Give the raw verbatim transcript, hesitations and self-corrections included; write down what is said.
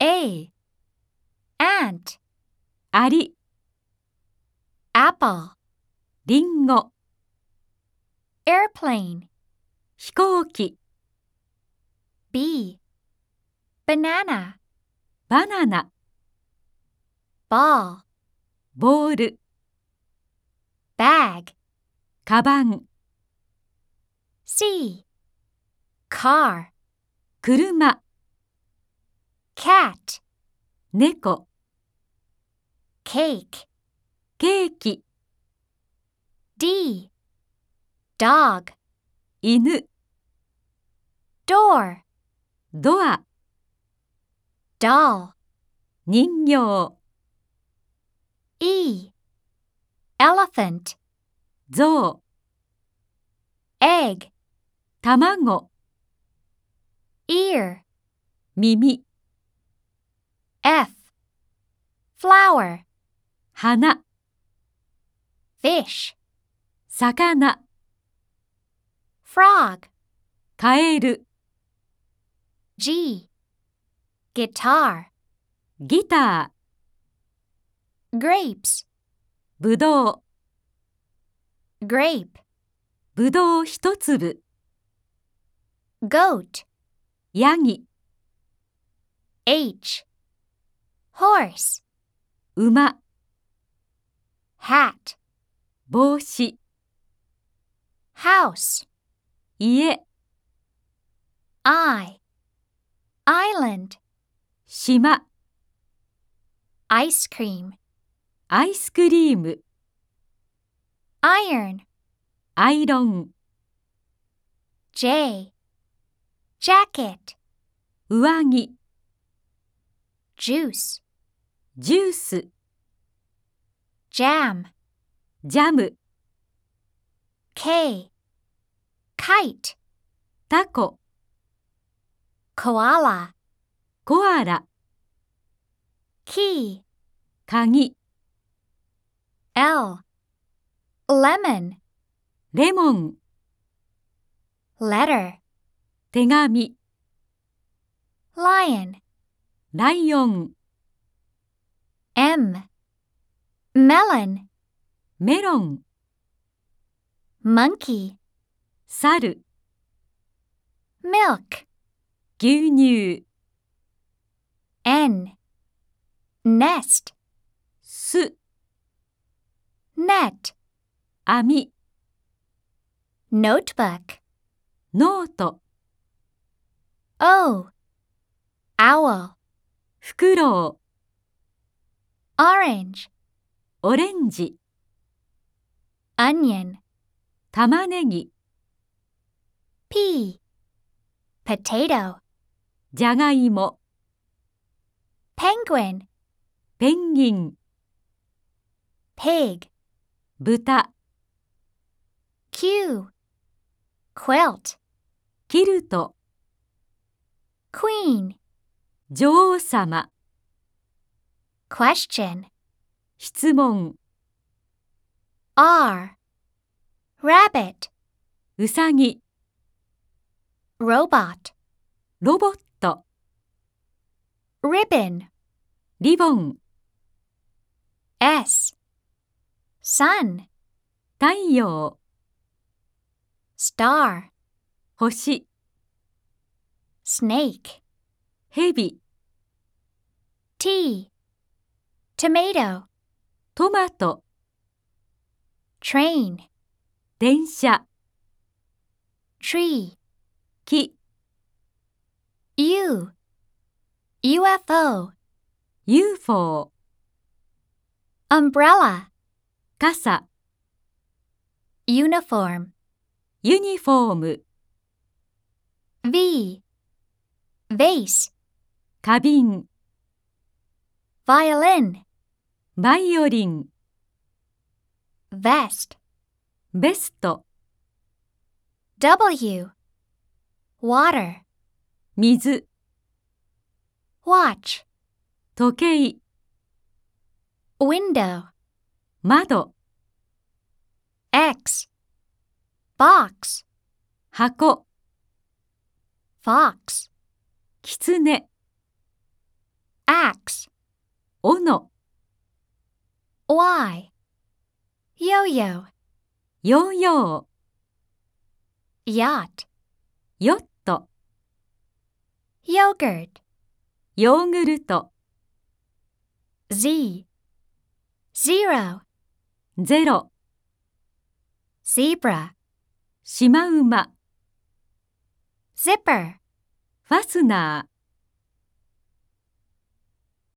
A. Ant. アリ、 Apple. リンゴ、 Airplane. 飛行機、 B. Banana. バナナ、 Ball. ボール、 Bag. カバン、 C. Car. 車、 Cat. 猫、 Cake. ケーキ、 D. Dog. 犬、 Door. ドア、 Doll. 人形、 E. Elephant. ゾウ、 Egg. 卵、 Ear. 耳、 F. Flower. 花、 Fish. 魚、 Frog. カエル、 G. Guitar. ギター、 Grapes. ぶどう、 Grape. ぶどう一粒、 Goat. ヤギ、 H. Horse. 馬、 Hat. 帽子、 House. 家、 I. Island. 島、 Ice cream. アイスクリーム、 Iron. アイロン、 J. Jacket. 上着、 Juice. ジュース、 Jam. ジャム、 K. Kite. タコ、 Koala. コアラ、 Key. 鍵、 L. Lemon. レモン、 Letter. 手紙、 Lion. ライオン、 M. Melon. メロン、 Monkey. 猿、 Milk. 牛乳、 N. Nest. 巣、 Net. 網、 Notebook. ノート、 O. Owl. フクロウ、 Orange. オレンジ、 Onion. 玉ねぎ、 P. Potato. じゃがいも、 Penguin. ペンギン、 Pig. 豚、 Q. Quilt. キルト、 Queen. 女王様、 Question. 質問、 R. Rabbit. うさぎ、 Robot. ロボット、 Ribbon. リボン、 S. Sun. 太陽、 Star. 星、 Snake. ヘビ、 T. Tomato. トマト、 Train. 電車、 Tree. 木、 U. UFO. ユーフォー、 Umbrella. 傘、 Uniform. ユニフォーム、 V. Vase. 花瓶、 Violin. バイオリン、 Vest. ベスト、 W. Water. 水、 Watch. 時計、 Window. 窓、 X. Box. 箱、 Fox. キツネ、 斧、 Y. Yo-yo. ヨーヨ Yacht. ー、ヨット、 Yogurt. ヨーグルト、 Z. Zero. ゼロ、 Zebra. シマウマ、 Zipper. ファスナー。